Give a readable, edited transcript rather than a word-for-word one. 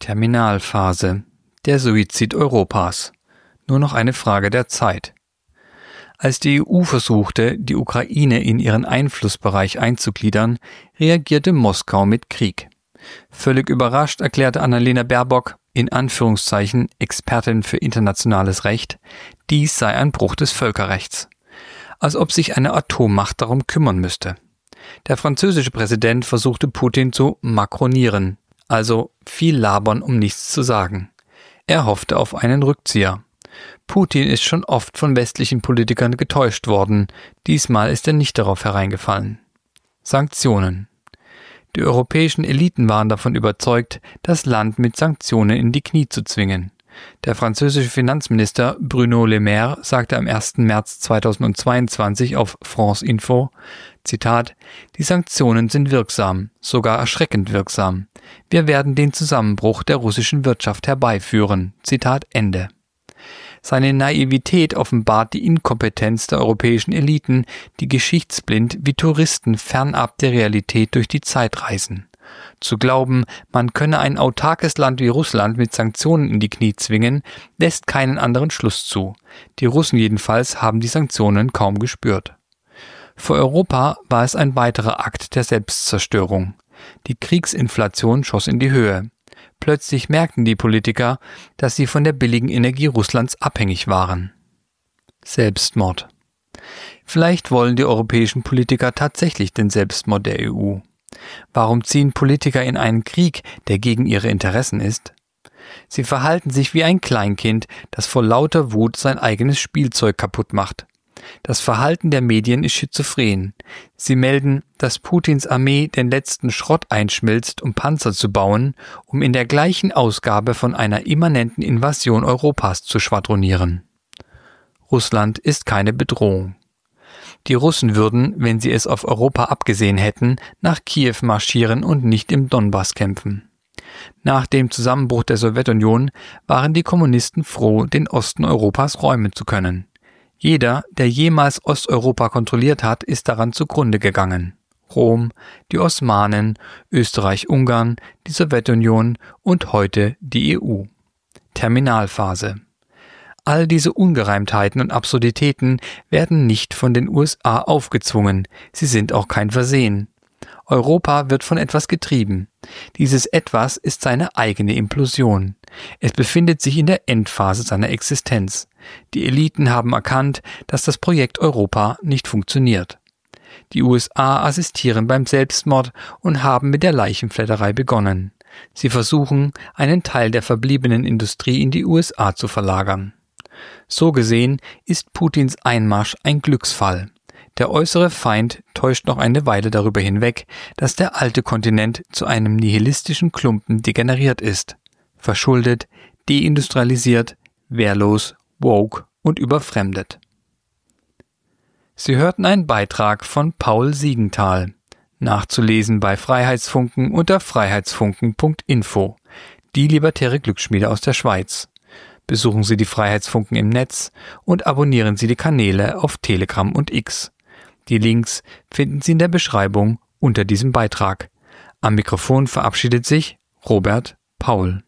Terminalphase. Der Suizid Europas. Nur noch eine Frage der Zeit. Als die EU versuchte, die Ukraine in ihren Einflussbereich einzugliedern, reagierte Moskau mit Krieg. Völlig überrascht erklärte Annalena Baerbock, in Anführungszeichen Expertin für internationales Recht, dies sei ein Bruch des Völkerrechts. Als ob sich eine Atommacht darum kümmern müsste. Der französische Präsident versuchte Putin zu makronieren, also viel labern, um nichts zu sagen. Er hoffte auf einen Rückzieher. Putin ist schon oft von westlichen Politikern getäuscht worden, diesmal ist er nicht darauf hereingefallen. Sanktionen. Die europäischen Eliten waren davon überzeugt, das Land mit Sanktionen in die Knie zu zwingen. Der französische Finanzminister Bruno Le Maire sagte am 1. März 2022 auf France Info, Zitat, die Sanktionen sind wirksam, sogar erschreckend wirksam. Wir werden den Zusammenbruch der russischen Wirtschaft herbeiführen. Zitat Ende. Seine Naivität offenbart die Inkompetenz der europäischen Eliten, die geschichtsblind wie Touristen fernab der Realität durch die Zeit reisen. Zu glauben, man könne ein autarkes Land wie Russland mit Sanktionen in die Knie zwingen, lässt keinen anderen Schluss zu. Die Russen jedenfalls haben die Sanktionen kaum gespürt. Für Europa war es ein weiterer Akt der Selbstzerstörung. Die Kriegsinflation schoss in die Höhe. Plötzlich merkten die Politiker, dass sie von der billigen Energie Russlands abhängig waren. Selbstmord. Vielleicht wollen die europäischen Politiker tatsächlich den Selbstmord der EU. Warum ziehen Politiker in einen Krieg, der gegen ihre Interessen ist? Sie verhalten sich wie ein Kleinkind, das vor lauter Wut sein eigenes Spielzeug kaputt macht. Das Verhalten der Medien ist schizophren. Sie melden, dass Putins Armee den letzten Schrott einschmilzt, um Panzer zu bauen, um in der gleichen Ausgabe von einer immanenten Invasion Europas zu schwadronieren. Russland ist keine Bedrohung. Die Russen würden, wenn sie es auf Europa abgesehen hätten, nach Kiew marschieren und nicht im Donbass kämpfen. Nach dem Zusammenbruch der Sowjetunion waren die Kommunisten froh, den Osten Europas räumen zu können. Jeder, der jemals Osteuropa kontrolliert hat, ist daran zugrunde gegangen. Rom, die Osmanen, Österreich-Ungarn, die Sowjetunion und heute die EU. Terminalphase. All diese Ungereimtheiten und Absurditäten werden nicht von den USA aufgezwungen, sie sind auch kein Versehen. Europa wird von etwas getrieben. Dieses Etwas ist seine eigene Implosion. Es befindet sich in der Endphase seiner Existenz. Die Eliten haben erkannt, dass das Projekt Europa nicht funktioniert. Die USA assistieren beim Selbstmord und haben mit der Leichenfledderei begonnen. Sie versuchen, einen Teil der verbliebenen Industrie in die USA zu verlagern. So gesehen ist Putins Einmarsch ein Glücksfall. Der äußere Feind täuscht noch eine Weile darüber hinweg, dass der alte Kontinent zu einem nihilistischen Klumpen degeneriert ist. Verschuldet, deindustrialisiert, wehrlos, woke und überfremdet. Sie hörten einen Beitrag von Paul Siegenthal. Nachzulesen bei Freiheitsfunken unter freiheitsfunken.info. Die libertäre Glücksschmiede aus der Schweiz. Besuchen Sie die Freiheitsfunken im Netz und abonnieren Sie die Kanäle auf Telegram und X. Die Links finden Sie in der Beschreibung unter diesem Beitrag. Am Mikrofon verabschiedet sich Robert Paul.